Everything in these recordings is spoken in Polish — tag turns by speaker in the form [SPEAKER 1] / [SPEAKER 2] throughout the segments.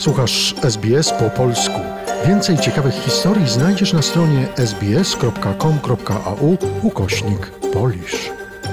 [SPEAKER 1] Słuchasz SBS po polsku. Więcej ciekawych historii znajdziesz na stronie sbs.com.au/Polish.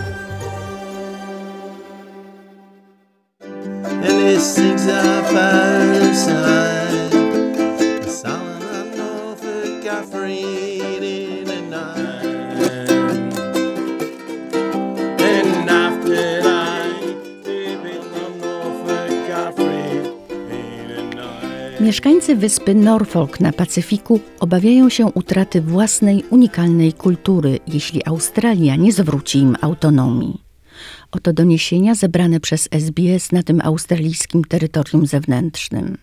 [SPEAKER 2] Mieszkańcy wyspy Norfolk na Pacyfiku obawiają się utraty własnej, unikalnej kultury, jeśli Australia nie zwróci im autonomii. Oto doniesienia zebrane przez SBS na tym australijskim terytorium zewnętrznym.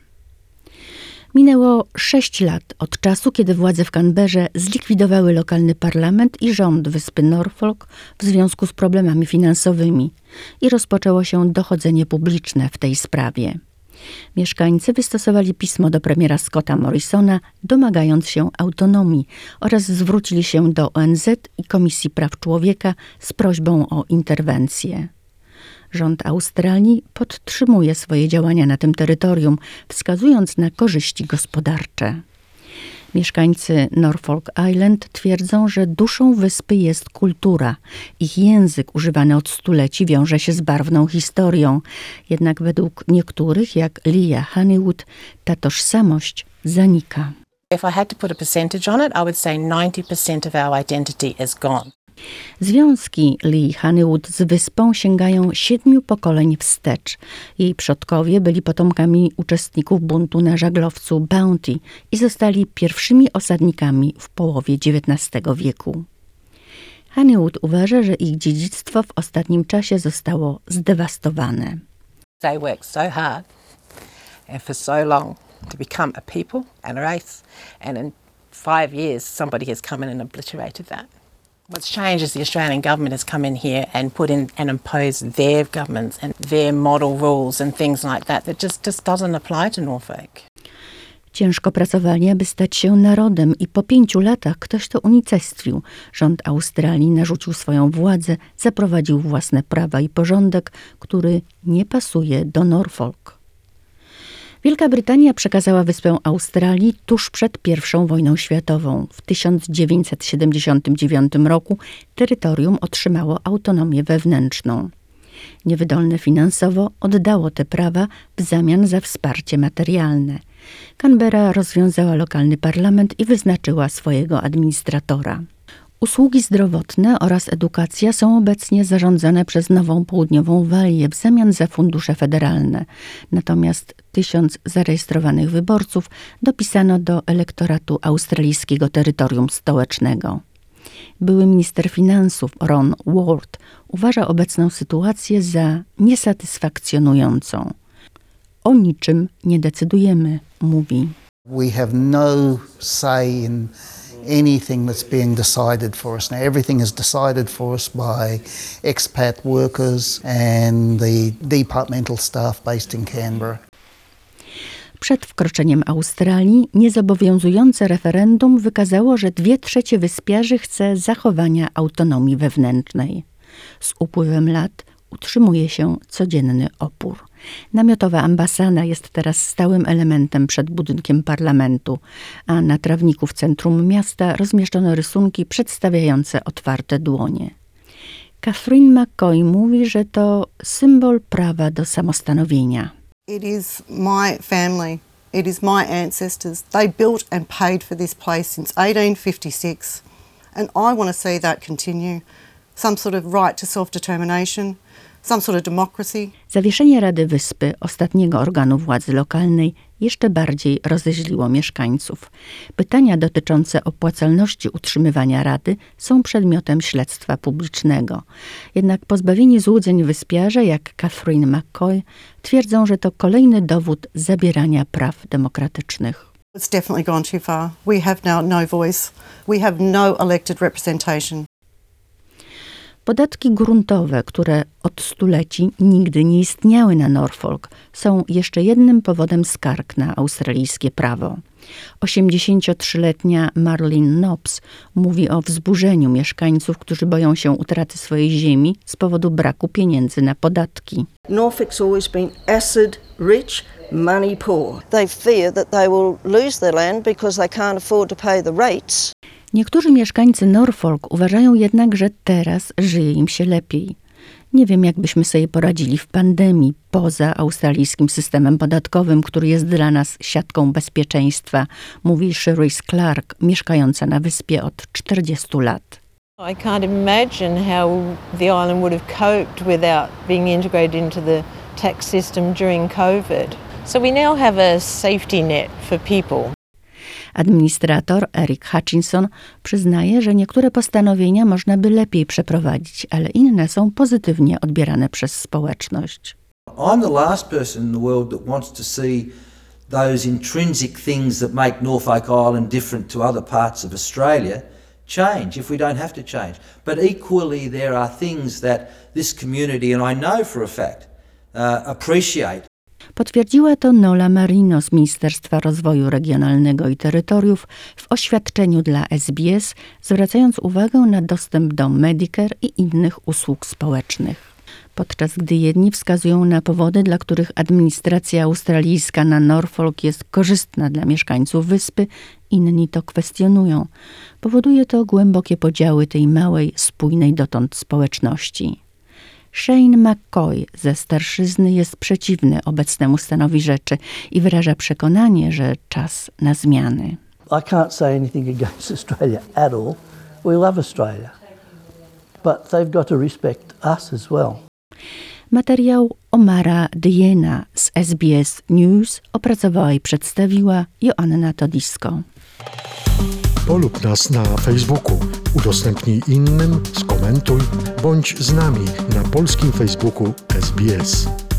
[SPEAKER 2] Minęło 6 lat od czasu, kiedy władze w Canberrze zlikwidowały lokalny parlament i rząd wyspy Norfolk w związku z problemami finansowymi i rozpoczęło się dochodzenie publiczne w tej sprawie. Mieszkańcy wystosowali pismo do premiera Scotta Morrisona, domagając się autonomii oraz zwrócili się do ONZ i Komisji Praw Człowieka z prośbą o interwencję. Rząd Australii podtrzymuje swoje działania na tym terytorium, wskazując na korzyści gospodarcze. Mieszkańcy Norfolk Island twierdzą, że duszą wyspy jest kultura. Ich język używany od stuleci wiąże się z barwną historią. Jednak według niektórych, jak Leah Honeywood, ta tożsamość zanika.
[SPEAKER 3] If I had to put a percentage on it, I would say 90% of our identity is gone.
[SPEAKER 2] Związki Lee Honeywood z wyspą sięgają 7 pokoleń wstecz. Jej przodkowie byli potomkami uczestników buntu na żaglowcu Bounty i zostali pierwszymi osadnikami w połowie XIX wieku. Honeywood uważa, że ich dziedzictwo w ostatnim czasie zostało zdewastowane.
[SPEAKER 3] They worked so hard and for so long to become a people and a race, and in 5 years somebody has come in and obliterated that. What's changed is the Australian government has come in here and put in and imposed their governments and their model rules and things like that just doesn't apply to Norfolk.
[SPEAKER 2] Ciężko pracowali, aby stać się narodem i po 5 latach ktoś to unicestwił. Rząd Australii narzucił swoją władzę, zaprowadził własne prawa i porządek, który nie pasuje do Norfolk. Wielka Brytania przekazała wyspę Australii tuż przed I wojną światową. W 1979 roku terytorium otrzymało autonomię wewnętrzną. Niewydolne finansowo oddało te prawa w zamian za wsparcie materialne. Canberra rozwiązała lokalny parlament i wyznaczyła swojego administratora. Usługi zdrowotne oraz edukacja są obecnie zarządzane przez Nową Południową Walię w zamian za fundusze federalne. Natomiast 1000 zarejestrowanych wyborców dopisano do elektoratu australijskiego terytorium stołecznego. Były minister finansów Ron Ward uważa obecną sytuację za niesatysfakcjonującą. O niczym nie decydujemy, mówi.
[SPEAKER 4] We have no say in anything that's being decided for us now. Everything is decided for us by expat workers and the departmental staff based in Canberra.
[SPEAKER 2] Przed wkroczeniem Australii niezobowiązujące referendum wykazało, że 2/3 wyspiarzy chce zachowania autonomii wewnętrznej. Z upływem lat utrzymuje się codzienny opór. Namiotowa ambasada jest teraz stałym elementem przed budynkiem parlamentu, a na trawniku w centrum miasta rozmieszczono rysunki przedstawiające otwarte dłonie. Catherine McCoy mówi, że to symbol prawa do samostanowienia.
[SPEAKER 5] It is my family, it is my ancestors. They built and paid for this place since 1856, and I want to see that continue. Some sort of right to self-determination, some sort of democracy.
[SPEAKER 2] Zawieszenie Rady Wyspy, ostatniego organu władzy lokalnej, jeszcze bardziej rozeźliło mieszkańców. Pytania dotyczące opłacalności utrzymywania Rady są przedmiotem śledztwa publicznego. Jednak pozbawieni złudzeń wyspiarze, jak Catherine McCoy, twierdzą, że to kolejny dowód zabierania praw demokratycznych.
[SPEAKER 5] It's definitely gone too far. We have now no voice. We have no elected representation.
[SPEAKER 2] Podatki gruntowe, które od stuleci nigdy nie istniały na Norfolk, są jeszcze jednym powodem skarg na australijskie prawo. 83-letnia Marlene Nobbs mówi o wzburzeniu mieszkańców, którzy boją się utraty swojej ziemi z powodu braku pieniędzy na podatki.
[SPEAKER 6] Norfolk's always been acid rich, money poor. They fear that they will lose their land because they can't afford to pay the rates.
[SPEAKER 2] Niektórzy mieszkańcy Norfolk uważają jednak, że teraz żyje im się lepiej. Nie wiem, jak byśmy sobie poradzili w pandemii poza australijskim systemem podatkowym, który jest dla nas siatką bezpieczeństwa, mówi Cherise Clark, mieszkająca na wyspie od 40 lat.
[SPEAKER 7] I can't imagine how the island would have coped without being integrated into the tax system during COVID. So we now have a safety net for people.
[SPEAKER 2] Administrator Eric Hutchinson przyznaje, że niektóre postanowienia można by lepiej przeprowadzić, ale inne są pozytywnie odbierane przez społeczność.
[SPEAKER 8] I'm the last person in the world that wants to see those intrinsic things that make Norfolk Island different to other parts of Australia change if we don't have to change. But equally there are things that this community, and I know for a fact, appreciate.
[SPEAKER 2] Potwierdziła to Nola Marino z Ministerstwa Rozwoju Regionalnego i Terytoriów w oświadczeniu dla SBS, zwracając uwagę na dostęp do Medicare i innych usług społecznych. Podczas gdy jedni wskazują na powody, dla których administracja australijska na Norfolk jest korzystna dla mieszkańców wyspy, inni to kwestionują. Powoduje to głębokie podziały tej małej, spójnej dotąd społeczności. Shane McCoy ze Starszyzny jest przeciwny obecnemu stanowi rzeczy i wyraża przekonanie, że czas na zmiany.
[SPEAKER 9] I can't say anything against Australia at all. We love Australia. But they've got to respect us as well.
[SPEAKER 2] Materiał Omara Diena z SBS News opracowała i przedstawiła Joanna Todisko.
[SPEAKER 1] Polub nas na Facebooku, udostępnij innym, skomentuj, bądź z nami na polskim Facebooku SBS.